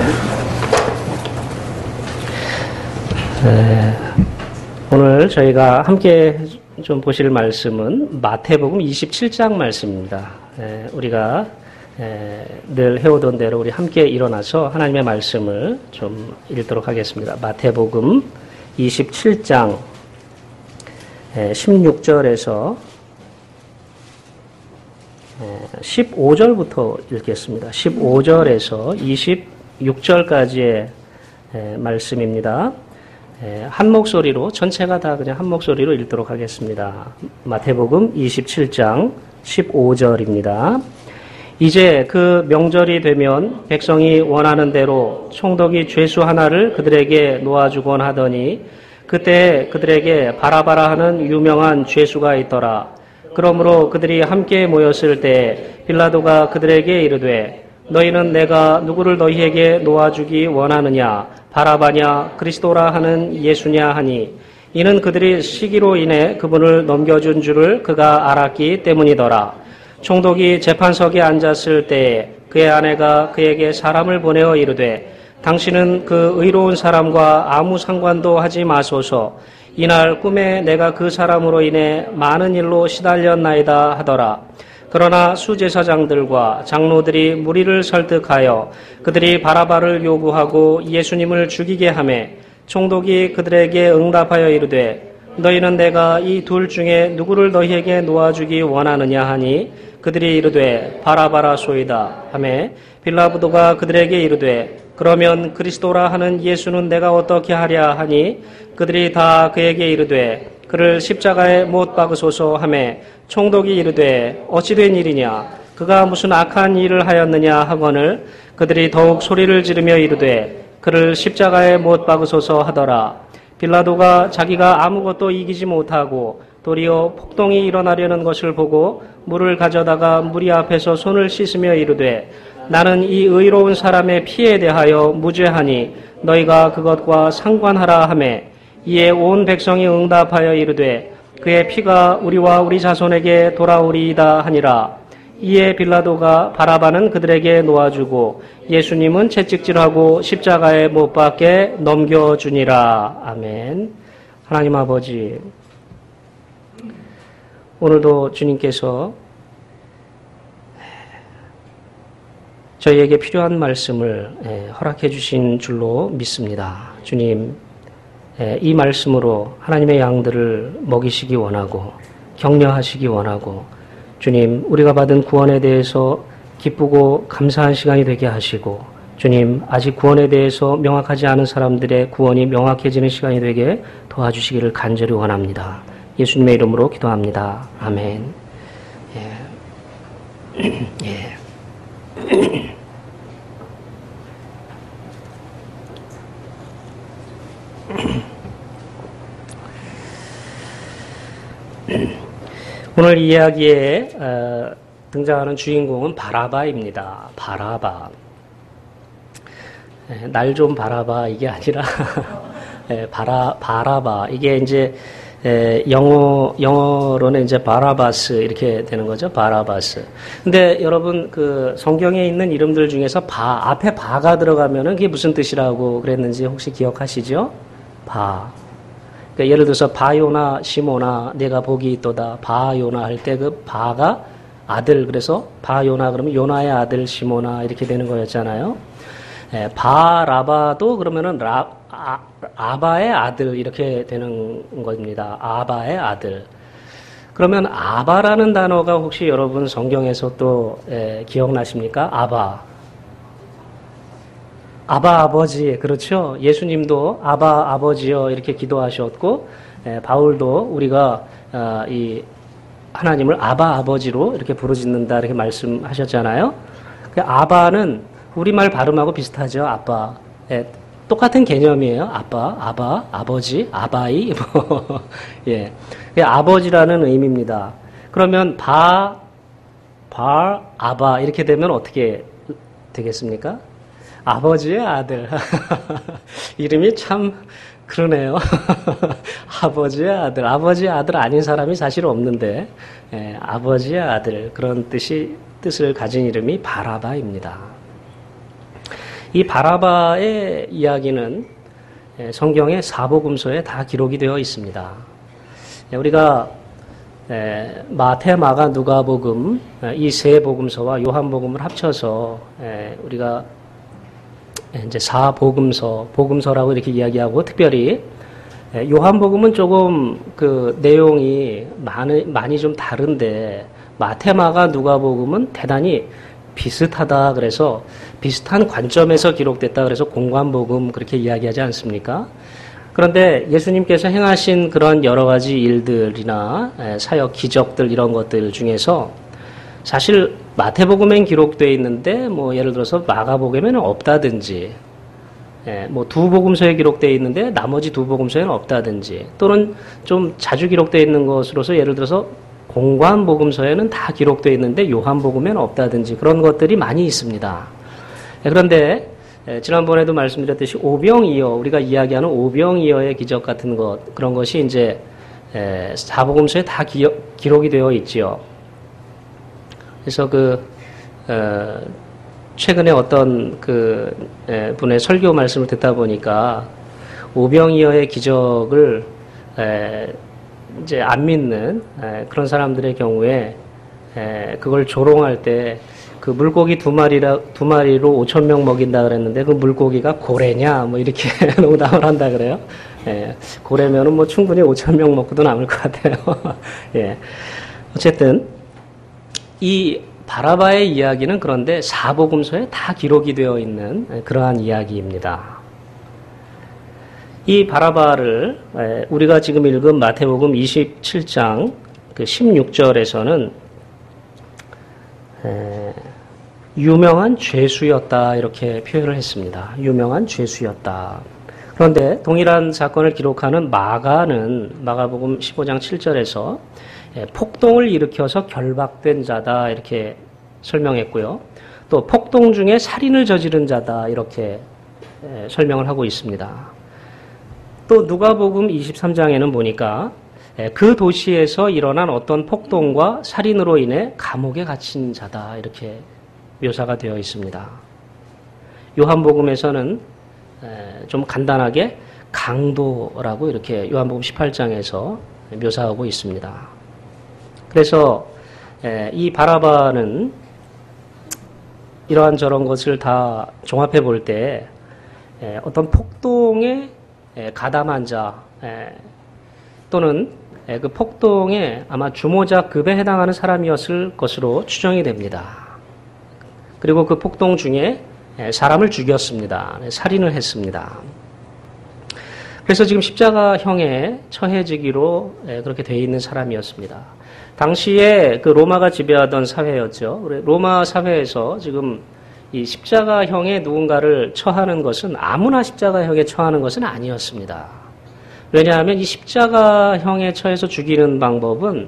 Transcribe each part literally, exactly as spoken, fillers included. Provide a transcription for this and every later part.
네, 오늘 저희가 함께 좀 보실 말씀은 마태복음 이십칠 장 말씀입니다. 네, 우리가 네, 늘 해오던 대로 우리 함께 일어나서 하나님의 말씀을 좀 읽도록 하겠습니다. 마태복음 이십칠 장 네, 십육 절에서 네, 십오 절부터 읽겠습니다. 십오 절에서 이십육 절까지의 네, 말씀입니다. 한 목소리로 전체가 다 그냥 한 목소리로 읽도록 하겠습니다. 마태복음 이십칠 장 십오 절입니다. 이제 그 명절이 되면 백성이 원하는 대로 총독이 죄수 하나를 그들에게 놓아주곤 하더니 그때 그들에게 바라바라 하는 유명한 죄수가 있더라. 그러므로 그들이 함께 모였을 때 빌라도가 그들에게 이르되 너희는 내가 누구를 너희에게 놓아주기 원하느냐? 바라바냐 그리스도라 하는 예수냐 하니 이는 그들이 시기로 인해 그분을 넘겨준 줄을 그가 알았기 때문이더라. 총독이 재판석에 앉았을 때에 그의 아내가 그에게 사람을 보내어 이르되 당신은 그 의로운 사람과 아무 상관도 하지 마소서. 이날 꿈에 내가 그 사람으로 인해 많은 일로 시달렸나이다 하더라. 그러나 수제사장들과 장로들이 무리를 설득하여 그들이 바라바를 요구하고 예수님을 죽이게 하매 총독이 그들에게 응답하여 이르되 너희는 내가 이 둘 중에 누구를 너희에게 놓아주기 원하느냐 하니 그들이 이르되 바라바라소이다 하매 빌라도가 그들에게 이르되 그러면 그리스도라 하는 예수는 내가 어떻게 하랴 하니 그들이 다 그에게 이르되 그를 십자가에 못 박으소서 하매 총독이 이르되 어찌 된 일이냐 그가 무슨 악한 일을 하였느냐 하거늘 그들이 더욱 소리를 지르며 이르되 그를 십자가에 못 박으소서 하더라. 빌라도가 자기가 아무것도 이기지 못하고 도리어 폭동이 일어나려는 것을 보고 물을 가져다가 무리 앞에서 손을 씻으며 이르되 나는 이 의로운 사람의 피에 대하여 무죄하니 너희가 그것과 상관하라 하매 이에 온 백성이 응답하여 이르되 그의 피가 우리와 우리 자손에게 돌아오리이다 하니라. 이에 빌라도가 바라바는 그들에게 놓아주고 예수님은 채찍질하고 십자가에 못 박게 넘겨주니라. 아멘. 하나님 아버지, 오늘도 주님께서 저희에게 필요한 말씀을 허락해 주신 줄로 믿습니다. 주님, 이 말씀으로 하나님의 양들을 먹이시기 원하고 격려하시기 원하고 주님 우리가 받은 구원에 대해서 기쁘고 감사한 시간이 되게 하시고 주님 아직 구원에 대해서 명확하지 않은 사람들의 구원이 명확해지는 시간이 되게 도와주시기를 간절히 원합니다. 예수님의 이름으로 기도합니다. 아멘. 예. 예. 오늘 이야기에 어, 등장하는 주인공은 바라바입니다. 바라바. 예, 날 좀 바라봐 이게 아니라 예, 바라 바라바 이게 이제 예, 영어 영어로는 이제 바라바스 이렇게 되는 거죠. 바라바스. 근데 여러분 그 성경에 있는 이름들 중에서 바 앞에 바가 들어가면은 그게 무슨 뜻이라고 그랬는지 혹시 기억하시죠? 바. 그러니까 예를 들어서 바요나 시모나 내가 복이 있도다 바요나 할 때 그 바가 아들 그래서 바요나 그러면 요나의 아들 시모나 이렇게 되는 거였잖아요. 예, 바라바도 그러면은 라, 아, 아바의 아들 이렇게 되는 겁니다. 아바의 아들. 그러면 아바라는 단어가 혹시 여러분 성경에서 또 예, 기억나십니까? 아바. 아바 아버지, 그렇죠? 예수님도 아바 아버지여 이렇게 기도하셨고, 에, 바울도 우리가 어, 이 하나님을 아바 아버지로 이렇게 부르짖는다 이렇게 말씀하셨잖아요. 그 아바는 우리말 발음하고 비슷하죠. 아빠. 예, 똑같은 개념이에요. 아빠, 아바, 아버지, 아바이. 뭐, 예, 아버지라는 의미입니다. 그러면 바, 바, 아바 이렇게 되면 어떻게 되겠습니까? 아버지의 아들. 이름이 참 그러네요. 아버지의 아들. 아버지의 아들 아닌 사람이 사실 없는데 예, 아버지의 아들 그런 뜻이 뜻을 가진 이름이 바라바입니다. 이 바라바의 이야기는 성경의 사복음서에 다 기록이 되어 있습니다. 우리가 마태, 마가, 누가복음 이 세 복음서와 요한복음을 합쳐서 우리가 이제 사복음서, 복음서라고 이렇게 이야기하고, 특별히 요한복음은 조금 그 내용이 많이, 많이 좀 다른데, 마태, 마가, 누가복음은 대단히 비슷하다. 그래서 비슷한 관점에서 기록됐다. 그래서 공관복음 그렇게 이야기하지 않습니까? 그런데 예수님께서 행하신 그런 여러 가지 일들이나 사역 기적들 이런 것들 중에서 사실 마태복음엔 기록되어 있는데 뭐 예를 들어서 마가복음에는 없다든지, 뭐 두 복음서에 기록되어 있는데 나머지 두 복음서에는 없다든지, 또는 좀 자주 기록되어 있는 것으로서 예를 들어서 공관복음서에는 다 기록되어 있는데 요한복음에는 없다든지 그런 것들이 많이 있습니다. 그런데 지난번에도 말씀드렸듯이 오병이어, 우리가 이야기하는 오병이어의 기적 같은 것, 그런 것이 이제 사복음서에 다 기억, 기록이 되어 있지요. 그래서 그 어, 최근에 어떤 그 에, 분의 설교 말씀을 듣다 보니까 오병이어의 기적을 에, 이제 안 믿는 에, 그런 사람들의 경우에 에, 그걸 조롱할 때 그 물고기 두 마리라 두 마리로 오천 명 먹인다 그랬는데 그 물고기가 고래냐 뭐 이렇게 농담을 한다 그래요. 예, 고래면은 뭐 충분히 오천 명 먹고도 남을 것 같아요. 예, 어쨌든 이 바라바의 이야기는 그런데 사복음서에 다 기록이 되어 있는 그러한 이야기입니다. 이 바라바를 우리가 지금 읽은 마태복음 이십칠 장 그 십육 절에서는 유명한 죄수였다 이렇게 표현을 했습니다. 유명한 죄수였다. 그런데 동일한 사건을 기록하는 마가는 마가복음 십오 장 칠 절에서 폭동을 일으켜서 결박된 자다 이렇게 설명했고요. 또 폭동 중에 살인을 저지른 자다 이렇게 설명을 하고 있습니다. 또 누가복음 이십삼 장에는 보니까 그 도시에서 일어난 어떤 폭동과 살인으로 인해 감옥에 갇힌 자다 이렇게 묘사가 되어 있습니다. 요한복음에서는 좀 간단하게 강도라고 이렇게 요한복음 십팔 장에서 묘사하고 있습니다. 그래서 이 바라바는 이러한 저런 것을 다 종합해 볼 때 어떤 폭동에 가담한 자 또는 그 폭동에 아마 주모자급에 해당하는 사람이었을 것으로 추정이 됩니다. 그리고 그 폭동 중에 사람을 죽였습니다. 살인을 했습니다. 그래서 지금 십자가형에 처해지기로 그렇게 되어 있는 사람이었습니다. 당시에 그 로마가 지배하던 사회였죠. 로마 사회에서 지금 이 십자가형에 누군가를 처하는 것은 아무나 십자가형에 처하는 것은 아니었습니다. 왜냐하면 이 십자가형에 처해서 죽이는 방법은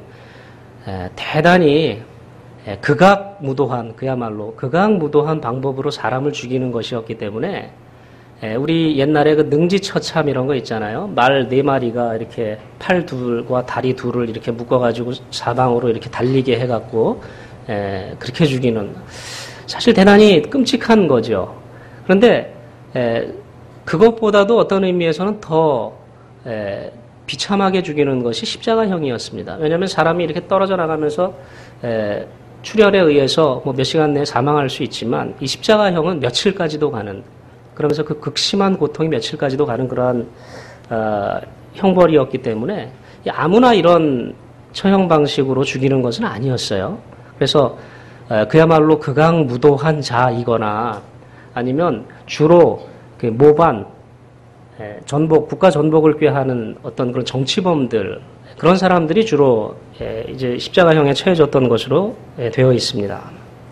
대단히 극악무도한, 그야말로 극악무도한 방법으로 사람을 죽이는 것이었기 때문에 우리 옛날에 그 능지처참 이런 거 있잖아요. 말 네 마리가 이렇게 팔 둘과 다리 둘을 이렇게 묶어가지고 사방으로 이렇게 달리게 해갖고 그렇게 죽이는, 사실 대단히 끔찍한 거죠. 그런데 그것보다도 어떤 의미에서는 더 에, 비참하게 죽이는 것이 십자가형이었습니다. 왜냐하면 사람이 이렇게 떨어져 나가면서 에, 출혈에 의해서 뭐 몇 시간 내에 사망할 수 있지만 이 십자가형은 며칠까지도 가는, 그러면서 그 극심한 고통이 며칠까지도 가는 그러한 어, 형벌이었기 때문에 아무나 이런 처형 방식으로 죽이는 것은 아니었어요. 그래서 어, 그야말로 극악무도한 자이거나 아니면 주로 그 모반, 전복, 국가 전복을 꾀하는 어떤 그런 정치범들, 그런 사람들이 주로 이제 십자가형에 처해졌던 것으로 되어 있습니다.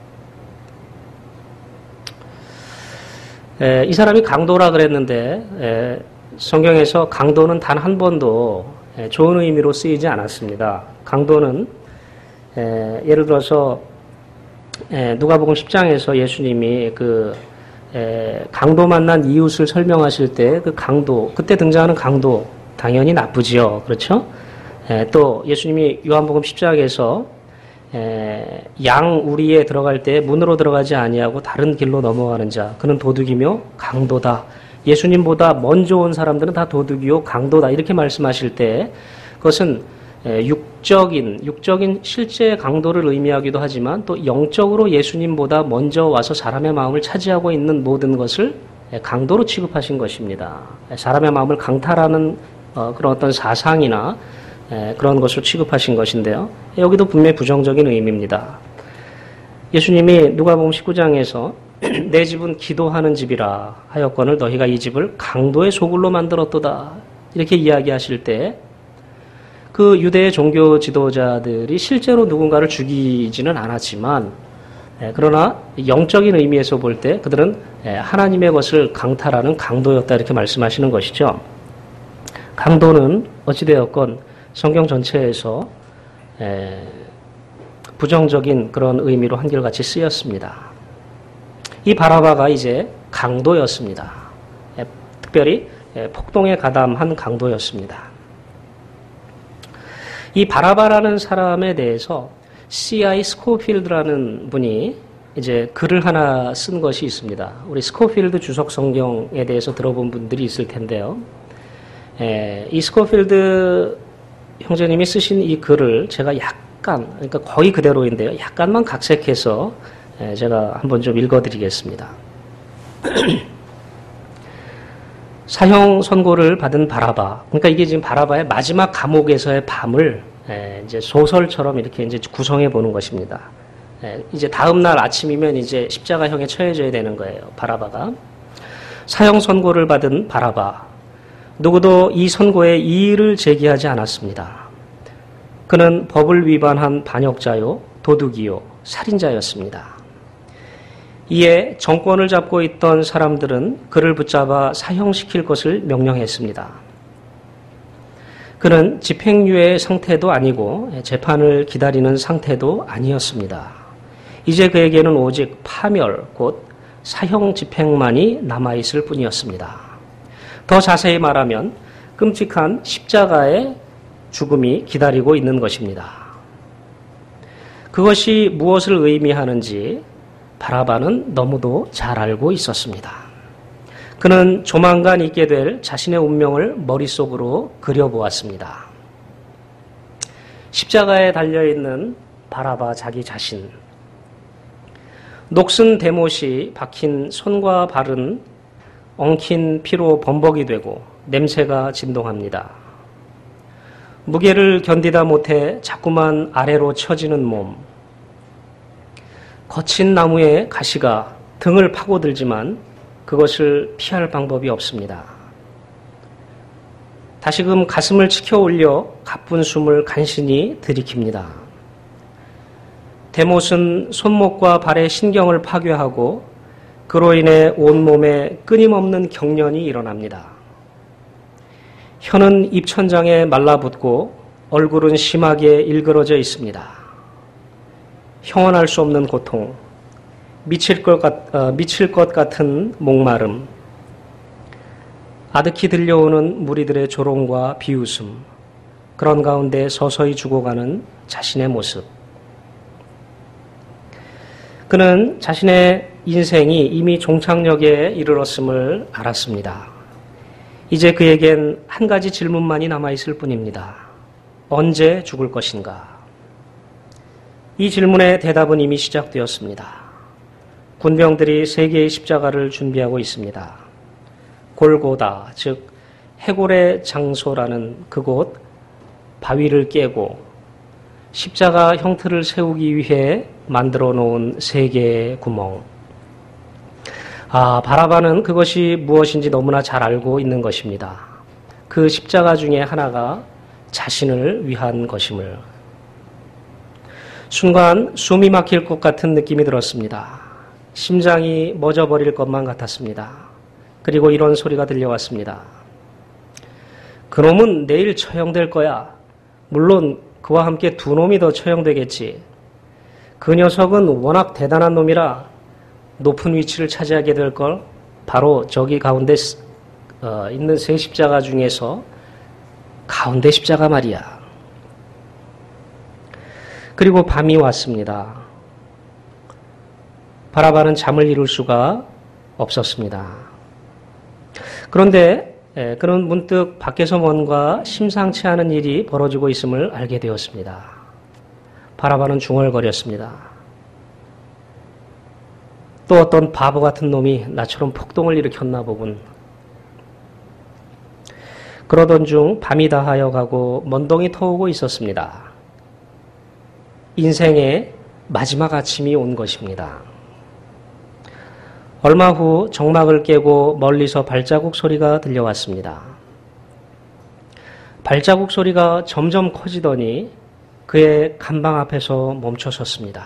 이 사람이 강도라 그랬는데 성경에서 강도는 단 한 번도 좋은 의미로 쓰이지 않았습니다. 강도는 예를 들어서 누가복음 십 장에서 예수님이 그 에, 강도 만난 이웃을 설명하실 때 그 강도, 그때 등장하는 강도 당연히 나쁘지요. 그렇죠? 에, 또 예수님이 요한복음 십 장에서 에, 양 우리에 들어갈 때 문으로 들어가지 아니하고 다른 길로 넘어가는 자 그는 도둑이며 강도다. 예수님보다 먼저 온 사람들은 다 도둑이요 강도다. 이렇게 말씀하실 때 그것은 에, 육적인 육적인 실제 강도를 의미하기도 하지만 또 영적으로 예수님보다 먼저 와서 사람의 마음을 차지하고 있는 모든 것을 강도로 취급하신 것입니다. 사람의 마음을 강탈하는 어, 그런 어떤 사상이나 에, 그런 것으로 취급하신 것인데요. 여기도 분명히 부정적인 의미입니다. 예수님이 누가복음 십구 장에서 내 집은 기도하는 집이라 하였거늘 너희가 이 집을 강도의 소굴로 만들었도다. 이렇게 이야기하실 때 그 유대의 종교 지도자들이 실제로 누군가를 죽이지는 않았지만 에, 그러나 영적인 의미에서 볼 때 그들은 에, 하나님의 것을 강탈하는 강도였다 이렇게 말씀하시는 것이죠. 강도는 어찌되었건 성경 전체에서 에, 부정적인 그런 의미로 한결같이 쓰였습니다. 이 바라바가 이제 강도였습니다. 에, 특별히 에, 폭동에 가담한 강도였습니다. 이 바라바라는 사람에 대해서 씨 아이 스코필드라는 분이 이제 글을 하나 쓴 것이 있습니다. 우리 스코필드 주석 성경에 대해서 들어본 분들이 있을 텐데요. 에, 이 스코필드 형제님이 쓰신 이 글을 제가 약간, 그러니까 거의 그대로인데요. 약간만 각색해서 에, 제가 한번 좀 읽어드리겠습니다. 사형 선고를 받은 바라바. 그러니까 이게 지금 바라바의 마지막 감옥에서의 밤을 에, 이제 소설처럼 이렇게 이제 구성해 보는 것입니다. 에, 이제 다음 날 아침이면 이제 십자가형에 처해져야 되는 거예요. 바라바가. 사형 선고를 받은 바라바. 누구도 이 선고에 이의를 제기하지 않았습니다. 그는 법을 위반한 반역자요, 도둑이요, 살인자였습니다. 이에 정권을 잡고 있던 사람들은 그를 붙잡아 사형시킬 것을 명령했습니다. 그는 집행유예 상태도 아니고 재판을 기다리는 상태도 아니었습니다. 이제 그에게는 오직 파멸, 곧 사형 집행만이 남아있을 뿐이었습니다. 더 자세히 말하면 끔찍한 십자가의 죽음이 기다리고 있는 것입니다. 그것이 무엇을 의미하는지 바라바는 너무도 잘 알고 있었습니다. 그는 조만간 있게 될 자신의 운명을 머릿속으로 그려보았습니다. 십자가에 달려있는 바라바 자기 자신. 녹슨 대못이 박힌 손과 발은 엉킨 피로 범벅이 되고 냄새가 진동합니다. 무게를 견디다 못해 자꾸만 아래로 처지는 몸. 거친 나무의 가시가 등을 파고들지만 그것을 피할 방법이 없습니다. 다시금 가슴을 치켜 올려 가쁜 숨을 간신히 들이킵니다. 대못은 손목과 발의 신경을 파괴하고 그로 인해 온몸에 끊임없는 경련이 일어납니다. 혀는 입천장에 말라붙고 얼굴은 심하게 일그러져 있습니다. 형언할 수 없는 고통, 미칠 것, 같, 어, 미칠 것 같은 목마름, 아득히 들려오는 무리들의 조롱과 비웃음, 그런 가운데 서서히 죽어가는 자신의 모습. 그는 자신의 인생이 이미 종착역에 이르렀음을 알았습니다. 이제 그에겐 한 가지 질문만이 남아있을 뿐입니다. 언제 죽을 것인가? 이 질문의 대답은 이미 시작되었습니다. 군병들이 세 개의 십자가를 준비하고 있습니다. 골고다, 즉 해골의 장소라는 그곳 바위를 깨고 십자가 형틀을 세우기 위해 만들어 놓은 세 개의 구멍. 아, 바라바는 그것이 무엇인지 너무나 잘 알고 있는 것입니다. 그 십자가 중에 하나가 자신을 위한 것임을. 순간 숨이 막힐 것 같은 느낌이 들었습니다. 심장이 멎어버릴 것만 같았습니다. 그리고 이런 소리가 들려왔습니다. 그놈은 내일 처형될 거야. 물론 그와 함께 두 놈이 더 처형되겠지. 그 녀석은 워낙 대단한 놈이라 높은 위치를 차지하게 될 걸. 바로 저기 가운데 어, 있는 세 십자가 중에서 가운데 십자가 말이야. 그리고 밤이 왔습니다. 바라바는 잠을 이룰 수가 없었습니다. 그런데 그는 문득 밖에서 뭔가 심상치 않은 일이 벌어지고 있음을 알게 되었습니다. 바라바는 중얼거렸습니다. 또 어떤 바보 같은 놈이 나처럼 폭동을 일으켰나 보군. 그러던 중 밤이 다하여 가고 먼동이 터오고 있었습니다. 인생의 마지막 아침이 온 것입니다. 얼마 후 정막을 깨고 멀리서 발자국 소리가 들려왔습니다. 발자국 소리가 점점 커지더니 그의 간방 앞에서 멈춰섰습니다.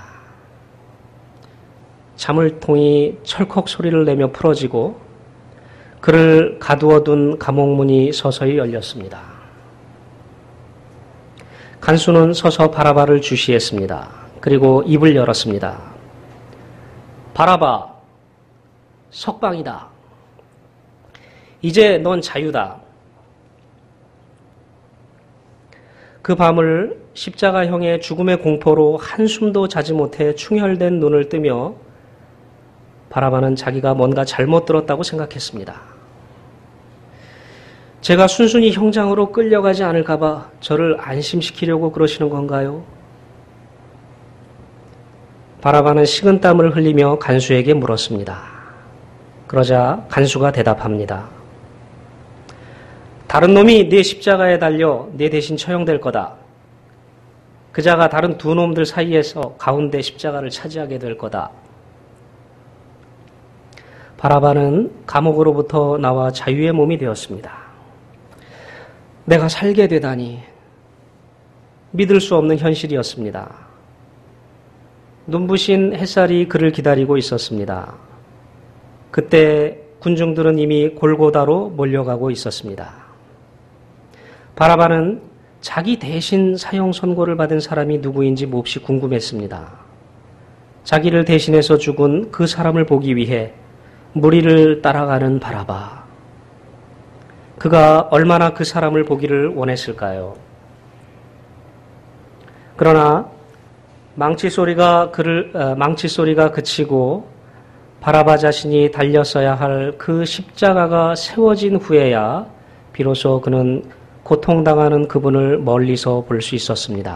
자물통이 철컥 소리를 내며 풀어지고 그를 가두어둔 감옥문이 서서히 열렸습니다. 간수는 서서 바라바를 주시했습니다. 그리고 입을 열었습니다. 바라바, 석방이다. 이제 넌 자유다. 그 밤을 십자가형의 죽음의 공포로 한숨도 자지 못해 충혈된 눈을 뜨며 바라바는 자기가 뭔가 잘못 들었다고 생각했습니다. 제가 순순히 형장으로 끌려가지 않을까봐 저를 안심시키려고 그러시는 건가요? 바라바는 식은땀을 흘리며 간수에게 물었습니다. 그러자 간수가 대답합니다. 다른 놈이 네 십자가에 달려 네 대신 처형될 거다. 그자가 다른 두 놈들 사이에서 가운데 십자가를 차지하게 될 거다. 바라바는 감옥으로부터 나와 자유의 몸이 되었습니다. 내가 살게 되다니 믿을 수 없는 현실이었습니다. 눈부신 햇살이 그를 기다리고 있었습니다. 그때 군중들은 이미 골고다로 몰려가고 있었습니다. 바라바는 자기 대신 사형 선고를 받은 사람이 누구인지 몹시 궁금했습니다. 자기를 대신해서 죽은 그 사람을 보기 위해 무리를 따라가는 바라바. 그가 얼마나 그 사람을 보기를 원했을까요? 그러나 망치 소리가 그를 어, 망치 소리가 그치고 바라바 자신이 달렸어야 할 그 십자가가 세워진 후에야 비로소 그는 고통당하는 그분을 멀리서 볼 수 있었습니다.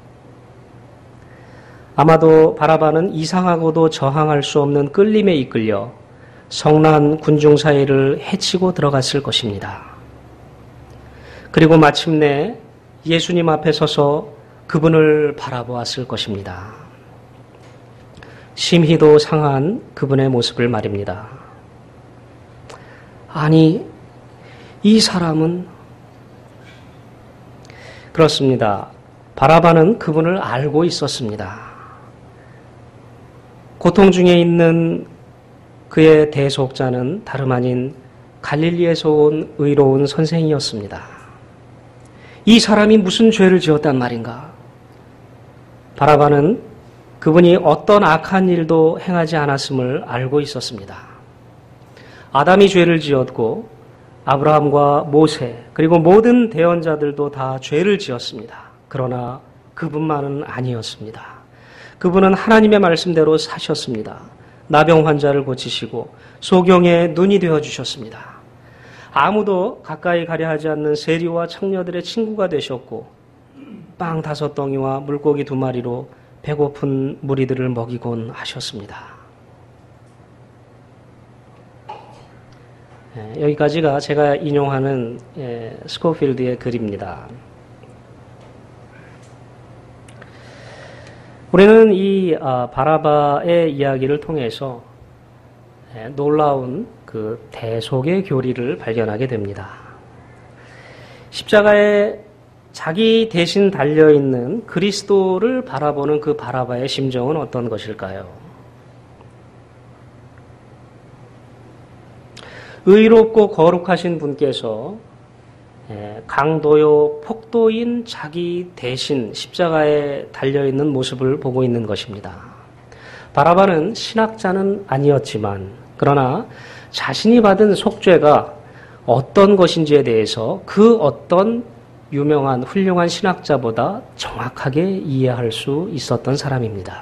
아마도 바라바는 이상하고도 저항할 수 없는 끌림에 이끌려 성난 군중 사이를 헤치고 들어갔을 것입니다. 그리고 마침내 예수님 앞에 서서 그분을 바라보았을 것입니다. 심히도 상한 그분의 모습을 말입니다. 아니, 이 사람은 그렇습니다. 바라바는 그분을 알고 있었습니다. 고통 중에 있는 그의 대속자는 다름 아닌 갈릴리에서 온 의로운 선생이었습니다. 이 사람이 무슨 죄를 지었단 말인가? 바라바는 그분이 어떤 악한 일도 행하지 않았음을 알고 있었습니다. 아담이 죄를 지었고 아브라함과 모세 그리고 모든 대언자들도 다 죄를 지었습니다. 그러나 그분만은 아니었습니다. 그분은 하나님의 말씀대로 사셨습니다. 나병 환자를 고치시고 소경의 눈이 되어주셨습니다. 아무도 가까이 가려 하지 않는 세리와 창녀들의 친구가 되셨고 빵 다섯 덩이와 물고기 두 마리로 배고픈 무리들을 먹이곤 하셨습니다. 여기까지가 제가 인용하는 스코필드의 글입니다. 우리는 이 바라바의 이야기를 통해서 놀라운 그 대속의 교리를 발견하게 됩니다. 십자가에 자기 대신 달려있는 그리스도를 바라보는 그 바라바의 심정은 어떤 것일까요? 의롭고 거룩하신 분께서 강도요 폭도인 자기 대신 십자가에 달려있는 모습을 보고 있는 것입니다. 바라바는 신학자는 아니었지만 그러나 자신이 받은 속죄가 어떤 것인지에 대해서 그 어떤 유명한 훌륭한 신학자보다 정확하게 이해할 수 있었던 사람입니다.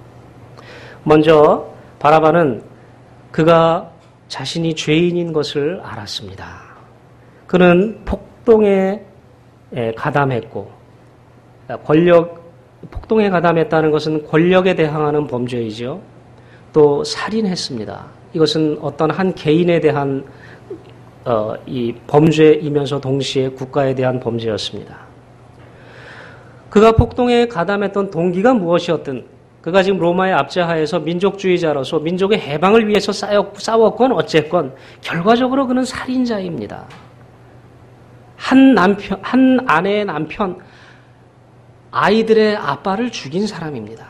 먼저 바라바는 그가 자신이 죄인인 것을 알았습니다. 그는 폭동에 가담했고, 권력, 폭동에 가담했다는 것은 권력에 대항하는 범죄이죠. 또 살인했습니다. 이것은 어떤 한 개인에 대한 어, 이 범죄이면서 동시에 국가에 대한 범죄였습니다. 그가 폭동에 가담했던 동기가 무엇이었든 그가 지금 로마의 압제하에서 민족주의자로서 민족의 해방을 위해서 싸웠건 어쨌건 결과적으로 그는 살인자입니다. 한 남편, 한 아내의 남편, 아이들의 아빠를 죽인 사람입니다.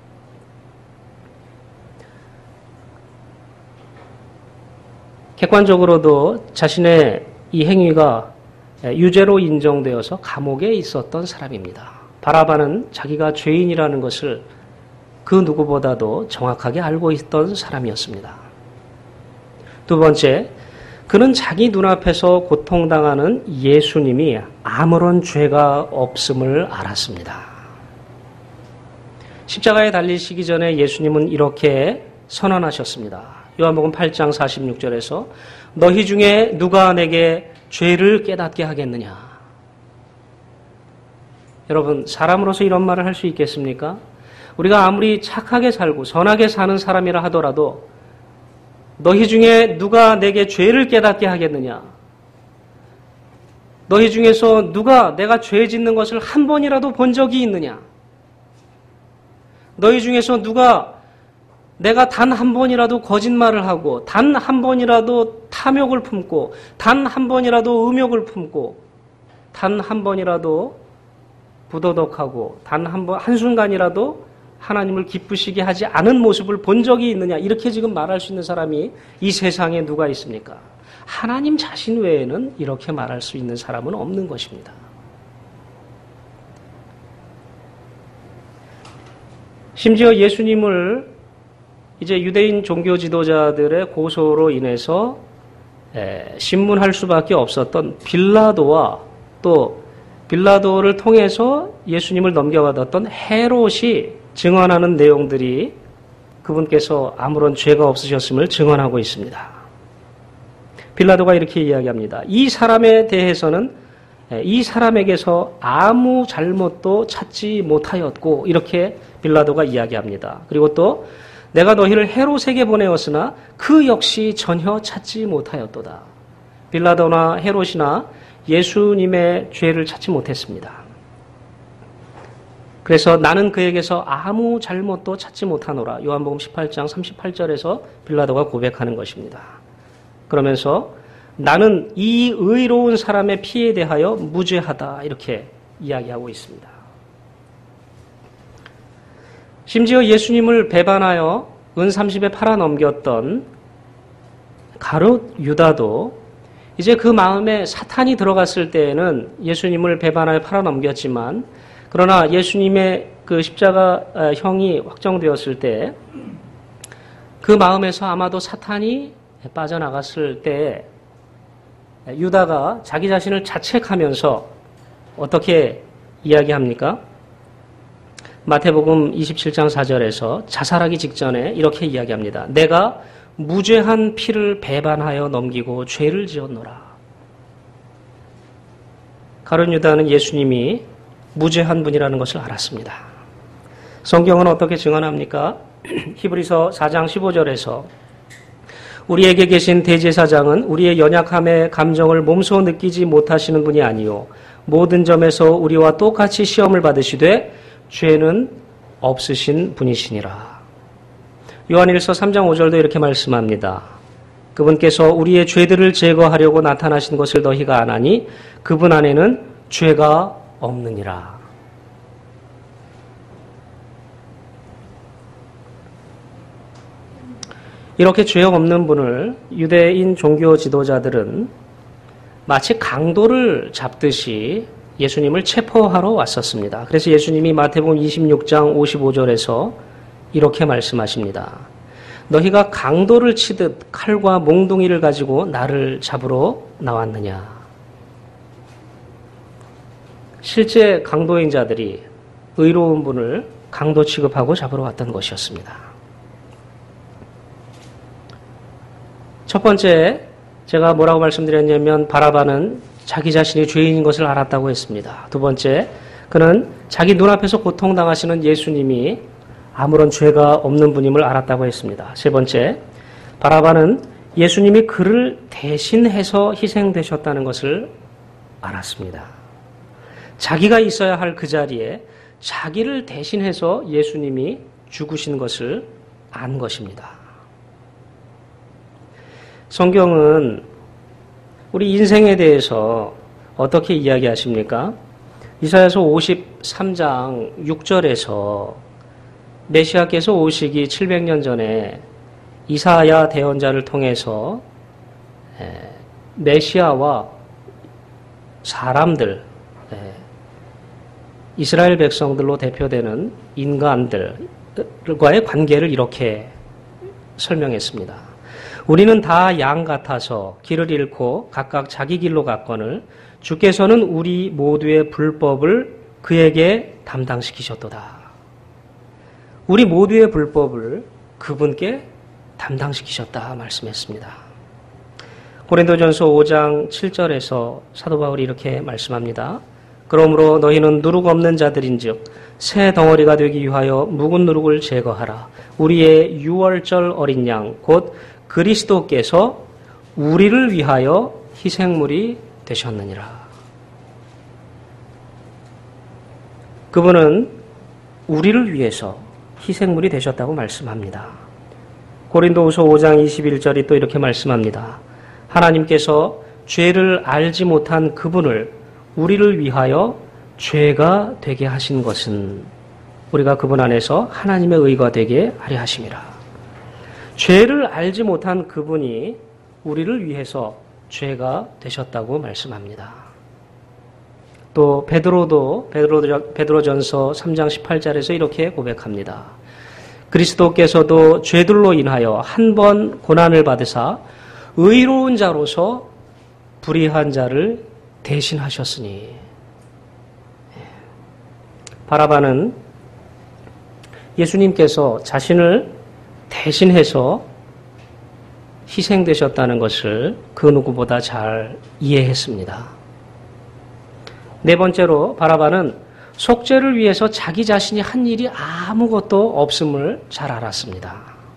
객관적으로도 자신의 이 행위가 유죄로 인정되어서 감옥에 있었던 사람입니다. 바라바는 자기가 죄인이라는 것을 그 누구보다도 정확하게 알고 있던 사람이었습니다. 두 번째, 그는 자기 눈앞에서 고통당하는 예수님이 아무런 죄가 없음을 알았습니다. 십자가에 달리시기 전에 예수님은 이렇게 선언하셨습니다. 요한복음 팔 장 사십육 절에서 너희 중에 누가 내게 죄를 깨닫게 하겠느냐. 여러분, 사람으로서 이런 말을 할 수 있겠습니까? 우리가 아무리 착하게 살고 선하게 사는 사람이라 하더라도 너희 중에 누가 내게 죄를 깨닫게 하겠느냐? 너희 중에서 누가 내가 죄 짓는 것을 한 번이라도 본 적이 있느냐? 너희 중에서 누가 내가 단 한 번이라도 거짓말을 하고 단 한 번이라도 탐욕을 품고 단 한 번이라도 음욕을 품고 단 한 번이라도 부도덕하고 단 한 번, 한순간이라도 하나님을 기쁘시게 하지 않은 모습을 본 적이 있느냐? 이렇게 지금 말할 수 있는 사람이 이 세상에 누가 있습니까? 하나님 자신 외에는 이렇게 말할 수 있는 사람은 없는 것입니다. 심지어 예수님을 이제 유대인 종교 지도자들의 고소로 인해서 신문할 수밖에 없었던 빌라도와 또 빌라도를 통해서 예수님을 넘겨받았던 헤롯이 증언하는 내용들이 그분께서 아무런 죄가 없으셨음을 증언하고 있습니다. 빌라도가 이렇게 이야기합니다. 이 사람에 대해서는 이 사람에게서 아무 잘못도 찾지 못하였고 이렇게 빌라도가 이야기합니다. 그리고 또 내가 너희를 헤롯에게 보내었으나 그 역시 전혀 찾지 못하였도다. 빌라도나 헤롯이나 예수님의 죄를 찾지 못했습니다. 그래서 나는 그에게서 아무 잘못도 찾지 못하노라. 요한복음 십팔 장 삼십팔 절에서 빌라도가 고백하는 것입니다. 그러면서 나는 이 의로운 사람의 피에 대하여 무죄하다 이렇게 이야기하고 있습니다. 심지어 예수님을 배반하여 은 삼십에 팔아넘겼던 가룟 유다도 이제 그 마음에 사탄이 들어갔을 때에는 예수님을 배반하여 팔아넘겼지만 그러나 예수님의 그 십자가 형이 확정되었을 때 그 마음에서 아마도 사탄이 빠져나갔을 때 유다가 자기 자신을 자책하면서 어떻게 이야기합니까? 마태복음 이십칠 장 사 절에서 자살하기 직전에 이렇게 이야기합니다. 내가 무죄한 피를 배반하여 넘기고 죄를 지었노라. 가룟 유다는 예수님이 무죄한 분이라는 것을 알았습니다. 성경은 어떻게 증언합니까? 히브리서 사 장 십오 절에서 우리에게 계신 대제사장은 우리의 연약함의 감정을 몸소 느끼지 못하시는 분이 아니요 모든 점에서 우리와 똑같이 시험을 받으시되 죄는 없으신 분이시니라. 요한일서 삼 장 오 절도 이렇게 말씀합니다. 그분께서 우리의 죄들을 제거하려고 나타나신 것을 너희가 아나니 그분 안에는 죄가 없느니라. 이렇게 죄 없는 분을 유대인 종교 지도자들은 마치 강도를 잡듯이 예수님을 체포하러 왔었습니다. 그래서 예수님이 마태복음 이십육 장 오십오 절에서 이렇게 말씀하십니다. 너희가 강도를 치듯 칼과 몽둥이를 가지고 나를 잡으러 나왔느냐. 실제 강도인 자들이 의로운 분을 강도 취급하고 잡으러 왔던 것이었습니다. 첫 번째, 제가 뭐라고 말씀드렸냐면 바라바는 자기 자신이 죄인인 것을 알았다고 했습니다. 두 번째, 그는 자기 눈앞에서 고통당하시는 예수님이 아무런 죄가 없는 분임을 알았다고 했습니다. 세 번째, 바라바는 예수님이 그를 대신해서 희생되셨다는 것을 알았습니다. 자기가 있어야 할 그 자리에 자기를 대신해서 예수님이 죽으신 것을 안 것입니다. 성경은 우리 인생에 대해서 어떻게 이야기하십니까? 이사야서 오십삼 장 육 절에서 메시아께서 오시기 칠백 년 전에 이사야 대언자를 통해서 메시아와 사람들, 이스라엘 백성들로 대표되는 인간들과의 관계를 이렇게 설명했습니다. 우리는 다 양 같아서 길을 잃고 각각 자기 길로 갔거늘 주께서는 우리 모두의 불법을 그에게 담당시키셨도다. 우리 모두의 불법을 그분께 담당시키셨다 말씀했습니다. 고린도전서 오 장 칠 절에서 사도 바울이 이렇게 말씀합니다. 그러므로 너희는 누룩 없는 자들인즉 새 덩어리가 되기 위하여 묵은 누룩을 제거하라. 우리의 유월절 어린 양 곧 그리스도께서 우리를 위하여 희생물이 되셨느니라. 그분은 우리를 위해서 희생물이 되셨다고 말씀합니다. 고린도후서 오 장 이십일 절이 또 이렇게 말씀합니다. 하나님께서 죄를 알지 못한 그분을 우리를 위하여 죄가 되게 하신 것은 우리가 그분 안에서 하나님의 의가 되게 하려 하심이라. 죄를 알지 못한 그분이 우리를 위해서 죄가 되셨다고 말씀합니다. 또 베드로도 베드로, 베드로전서 삼 장 십팔 절에서 이렇게 고백합니다. 그리스도께서도 죄들로 인하여 한 번 고난을 받으사 의로운 자로서 불의한 자를 대신하셨으니. 바라바는 예수님께서 자신을 대신해서 희생되셨다는 것을 그 누구보다 잘 이해했습니다. 네 번째로 바라바는 속죄를 위해서 자기 자신이 한 일이 아무것도 없음을 잘 알았습니다.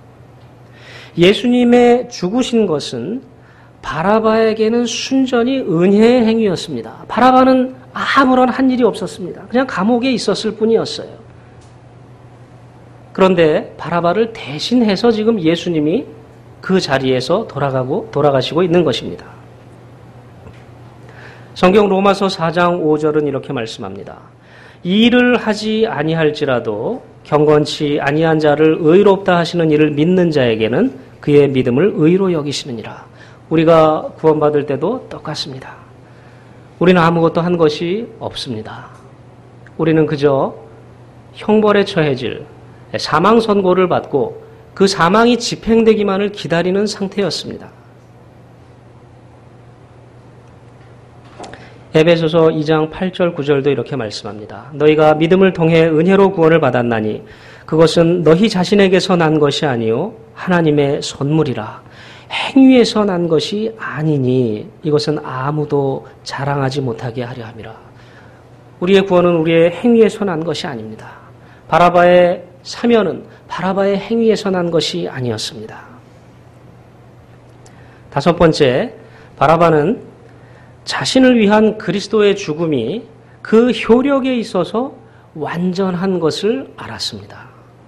예수님의 죽으신 것은 바라바에게는 순전히 은혜의 행위였습니다. 바라바는 아무런 한 일이 없었습니다. 그냥 감옥에 있었을 뿐이었어요. 그런데 바라바를 대신해서 지금 예수님이 그 자리에서 돌아가고 돌아가시고 있는 것입니다. 성경 로마서 사 장 오 절은 이렇게 말씀합니다. 일을 하지 아니할지라도 경건치 아니한 자를 의롭다 하시는 일을 믿는 자에게는 그의 믿음을 의로 여기시느니라. 우리가 구원받을 때도 똑같습니다. 우리는 아무것도 한 것이 없습니다. 우리는 그저 형벌에 처해질 사망 선고를 받고 그 사망이 집행되기만을 기다리는 상태였습니다. 에베소서 이 장 팔 절 구 절도 이렇게 말씀합니다. 너희가 믿음을 통해 은혜로 구원을 받았나니 그것은 너희 자신에게서 난 것이 아니요 하나님의 선물이라. 행위에서 난 것이 아니니 이것은 아무도 자랑하지 못하게 하려 함이라. 우리의 구원은 우리의 행위에서 난 것이 아닙니다. 바라바의 사면은 바라바의 행위에서 난 것이 아니었습니다. 다섯 번째, 바라바는 자신을 위한 그리스도의 죽음이 그 효력에 있어서 완전한 것을 알았습니다.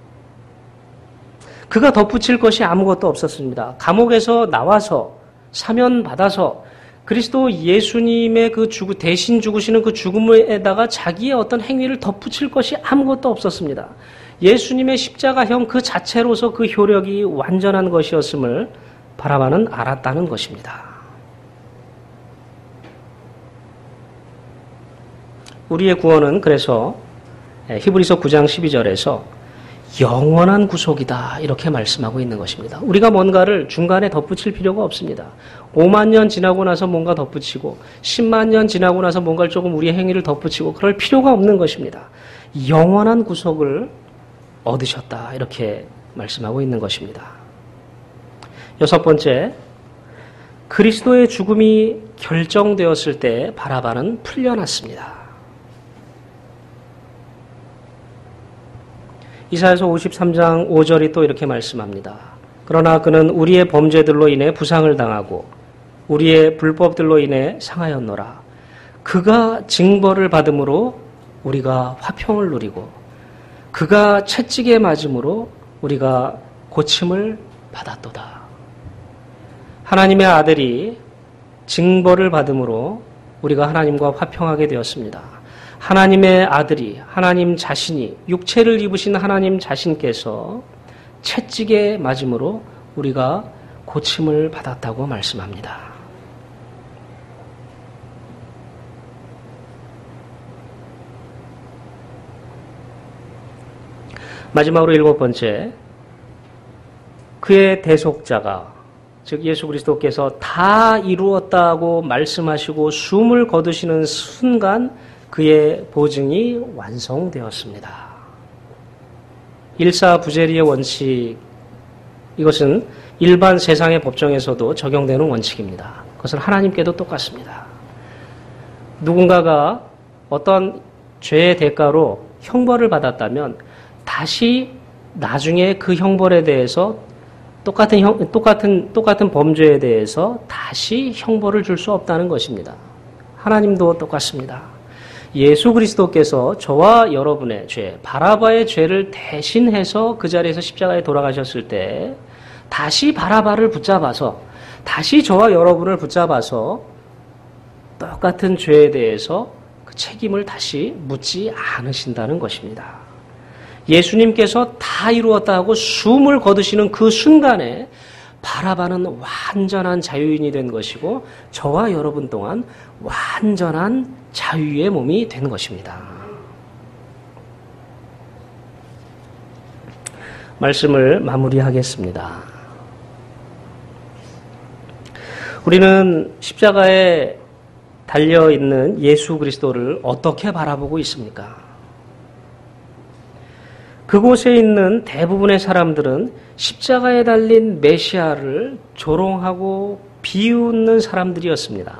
그가 덧붙일 것이 아무것도 없었습니다. 감옥에서 나와서 사면받아서 그리스도 예수님의 그 죽, 대신 죽으시는 그 죽음에다가 자기의 어떤 행위를 덧붙일 것이 아무것도 없었습니다. 예수님의 십자가형 그 자체로서 그 효력이 완전한 것이었음을 바라바는 알았다는 것입니다. 우리의 구원은 그래서 히브리서 구 장 십이 절에서 영원한 구속이다 이렇게 말씀하고 있는 것입니다. 우리가 뭔가를 중간에 덧붙일 필요가 없습니다. 오만 년 지나고 나서 뭔가 덧붙이고 십만 년 지나고 나서 뭔가를 조금 우리의 행위를 덧붙이고 그럴 필요가 없는 것입니다. 영원한 구속을 얻으셨다 이렇게 말씀하고 있는 것입니다. 여섯 번째, 그리스도의 죽음이 결정되었을 때 바라바는 풀려났습니다. 이사야서 오십삼 장 오 절이 또 이렇게 말씀합니다. 그러나 그는 우리의 범죄들로 인해 부상을 당하고 우리의 불법들로 인해 상하였노라. 그가 징벌을 받음으로 우리가 화평을 누리고 그가 채찍에 맞음으로 우리가 고침을 받았도다. 하나님의 아들이 징벌을 받음으로 우리가 하나님과 화평하게 되었습니다. 하나님의 아들이, 하나님 자신이, 육체를 입으신 하나님 자신께서 채찍에 맞음으로 우리가 고침을 받았다고 말씀합니다. 마지막으로 일곱 번째, 그의 대속자가, 즉 예수 그리스도께서 다 이루었다고 말씀하시고 숨을 거두시는 순간 그의 보증이 완성되었습니다. 일사부재리의 원칙, 이것은 일반 세상의 법정에서도 적용되는 원칙입니다. 그것은 하나님께도 똑같습니다. 누군가가 어떤 죄의 대가로 형벌을 받았다면 다시 나중에 그 형벌에 대해서 똑같은 형, 똑같은 똑같은 범죄에 대해서 다시 형벌을 줄 수 없다는 것입니다. 하나님도 똑같습니다. 예수 그리스도께서 저와 여러분의 죄, 바라바의 죄를 대신해서 그 자리에서 십자가에 돌아가셨을 때 다시 바라바를 붙잡아서 다시 저와 여러분을 붙잡아서 똑같은 죄에 대해서 그 책임을 다시 묻지 않으신다는 것입니다. 예수님께서 다 이루었다고 숨을 거두시는 그 순간에 바라바는 완전한 자유인이 된 것이고 저와 여러분 또한 완전한 자유의 몸이 된 것입니다. 말씀을 마무리하겠습니다. 우리는 십자가에 달려있는 예수 그리스도를 어떻게 바라보고 있습니까? 그곳에 있는 대부분의 사람들은 십자가에 달린 메시아를 조롱하고 비웃는 사람들이었습니다.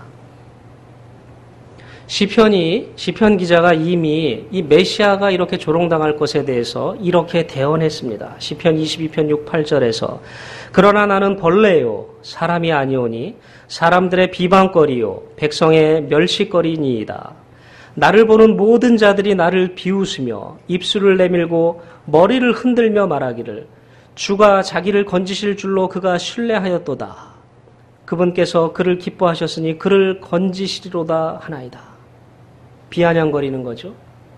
시편이, 시편 기자가 이미 이 메시아가 이렇게 조롱당할 것에 대해서 이렇게 대언했습니다. 시편 이십이 편 육, 팔 절에서 그러나 나는 벌레요 사람이 아니오니 사람들의 비방거리요 백성의 멸시거리니이다. 나를 보는 모든 자들이 나를 비웃으며 입술을 내밀고 머리를 흔들며 말하기를 주가 자기를 건지실 줄로 그가 신뢰하였도다. 그분께서 그를 기뻐하셨으니 그를 건지시리로다 하나이다. 비아냥거리는 거죠.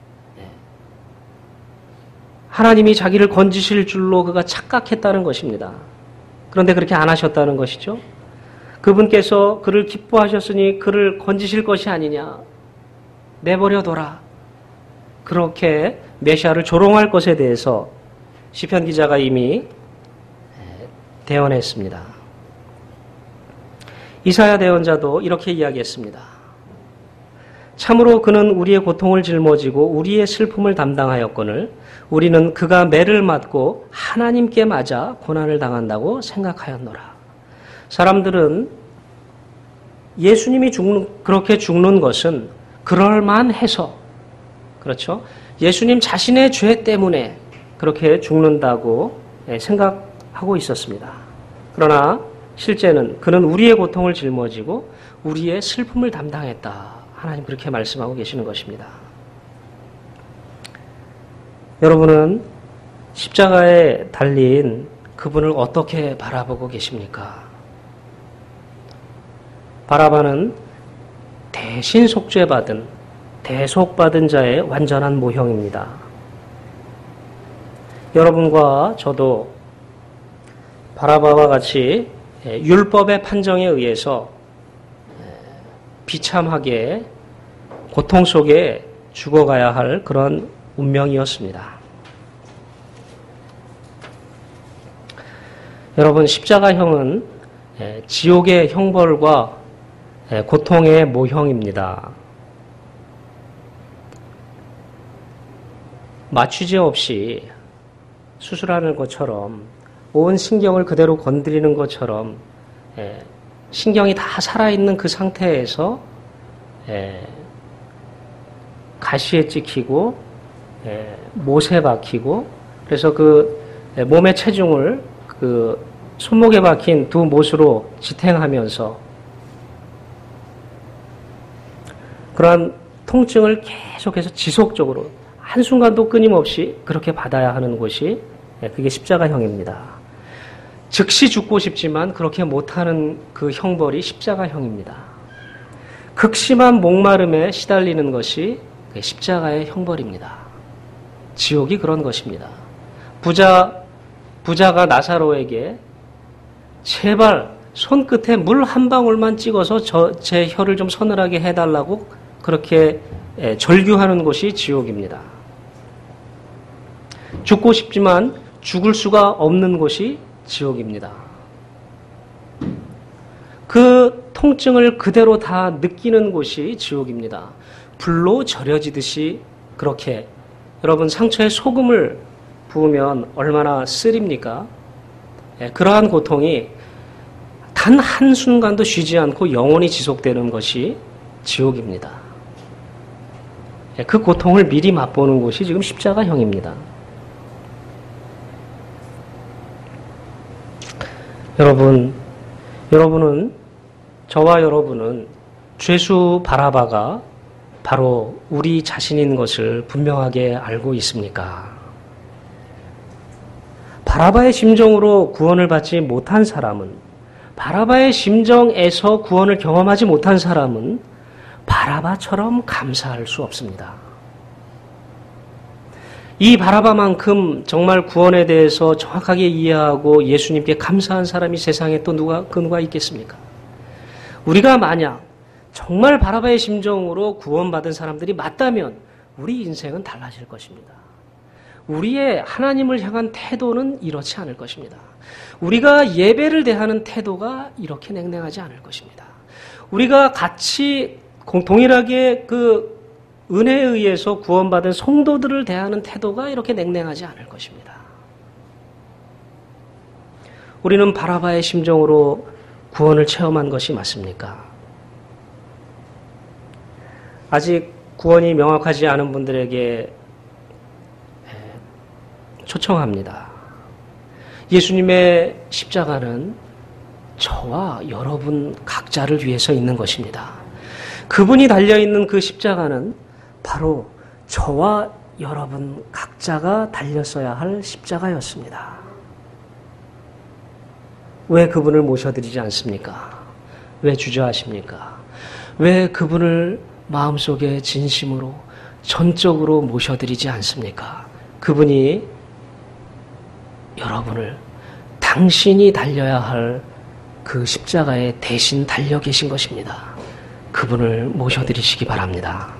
하나님이 자기를 건지실 줄로 그가 착각했다는 것입니다. 그런데 그렇게 안 하셨다는 것이죠. 그분께서 그를 기뻐하셨으니 그를 건지실 것이 아니냐. 내버려둬라. 그렇게 메시아를 조롱할 것에 대해서 시편 기자가 이미 대언했습니다. 이사야 대언자도 이렇게 이야기했습니다. 참으로 그는 우리의 고통을 짊어지고 우리의 슬픔을 담당하였거늘 우리는 그가 매를 맞고 하나님께 맞아 고난을 당한다고 생각하였노라. 사람들은 예수님이 죽는, 그렇게 죽는 것은 그럴만해서, 그렇죠? 예수님 자신의 죄 때문에 그렇게 죽는다고 생각하고 있었습니다. 그러나 실제는 그는 우리의 고통을 짊어지고 우리의 슬픔을 담당했다. 하나님 그렇게 말씀하고 계시는 것입니다. 여러분은 십자가에 달린 그분을 어떻게 바라보고 계십니까? 바라바는 대신 속죄받은, 대속받은 자의 완전한 모형입니다. 여러분과 저도 바라바와 같이 율법의 판정에 의해서 비참하게 고통 속에 죽어가야 할 그런 운명이었습니다. 여러분, 십자가형은 지옥의 형벌과 고통의 모형입니다. 마취제 없이 수술하는 것처럼 온 신경을 그대로 건드리는 것처럼 신경이 다 살아있는 그 상태에서 가시에 찍히고 못에 박히고, 그래서 그 몸의 체중을 그 손목에 박힌 두 못으로 지탱하면서 그러한 통증을 계속해서 지속적으로 한순간도 끊임없이 그렇게 받아야 하는 곳이 그게 십자가형입니다. 즉시 죽고 싶지만 그렇게 못하는 그 형벌이 십자가형입니다. 극심한 목마름에 시달리는 것이 십자가의 형벌입니다. 지옥이 그런 것입니다. 부자, 부자가 나사로에게 제발 손끝에 물 한 방울만 찍어서 저, 제 혀를 좀 서늘하게 해달라고 그렇게 절규하는 곳이 지옥입니다. 죽고 싶지만 죽을 수가 없는 곳이 지옥입니다. 그 통증을 그대로 다 느끼는 곳이 지옥입니다. 불로 절여지듯이 그렇게, 여러분 상처에 소금을 부으면 얼마나 쓰립니까? 예, 그러한 고통이 단 한순간도 쉬지 않고 영원히 지속되는 것이 지옥입니다. 예, 그 고통을 미리 맛보는 곳이 지금 십자가형입니다. 여러분, 여러분은, 저와 여러분은 죄수 바라바가 바로 우리 자신인 것을 분명하게 알고 있습니까? 바라바의 심정으로 구원을 받지 못한 사람은, 바라바의 심정에서 구원을 경험하지 못한 사람은 바라바처럼 감사할 수 없습니다. 이 바라바만큼 정말 구원에 대해서 정확하게 이해하고 예수님께 감사한 사람이 세상에 또 누가, 그 누가 있겠습니까? 우리가 만약 정말 바라바의 심정으로 구원받은 사람들이 맞다면 우리 인생은 달라질 것입니다. 우리의 하나님을 향한 태도는 이렇지 않을 것입니다. 우리가 예배를 대하는 태도가 이렇게 냉랭하지 않을 것입니다. 우리가 같이 동일하게 그 은혜에 의해서 구원받은 성도들을 대하는 태도가 이렇게 냉랭하지 않을 것입니다. 우리는 바라바의 심정으로 구원을 체험한 것이 맞습니까? 아직 구원이 명확하지 않은 분들에게 초청합니다. 예수님의 십자가는 저와 여러분 각자를 위해서 있는 것입니다. 그분이 달려있는 그 십자가는 바로 저와 여러분 각자가 달렸어야 할 십자가였습니다. 왜 그분을 모셔드리지 않습니까? 왜 주저하십니까? 왜 그분을 마음속에 진심으로 전적으로 모셔드리지 않습니까? 그분이 여러분을 당신이 달려야 할 그 십자가에 대신 달려 계신 것입니다. 그분을 모셔드리시기 바랍니다.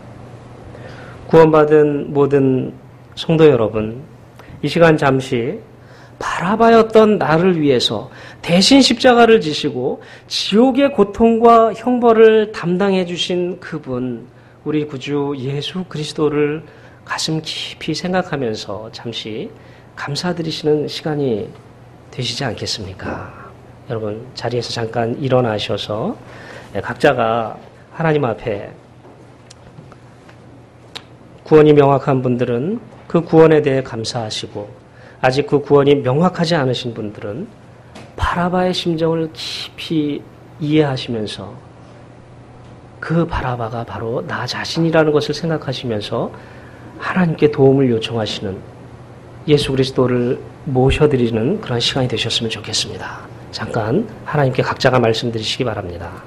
구원받은 모든 성도 여러분, 이 시간 잠시 바라바였던 나를 위해서 대신 십자가를 지시고 지옥의 고통과 형벌을 담당해 주신 그분, 우리 구주 예수 그리스도를 가슴 깊이 생각하면서 잠시 감사드리시는 시간이 되시지 않겠습니까? 여러분, 자리에서 잠깐 일어나셔서 각자가 하나님 앞에, 구원이 명확한 분들은 그 구원에 대해 감사하시고, 아직 그 구원이 명확하지 않으신 분들은 바라바의 심정을 깊이 이해하시면서 그 바라바가 바로 나 자신이라는 것을 생각하시면서 하나님께 도움을 요청하시는, 예수 그리스도를 모셔드리는 그런 시간이 되셨으면 좋겠습니다. 잠깐 하나님께 각자가 말씀드리시기 바랍니다.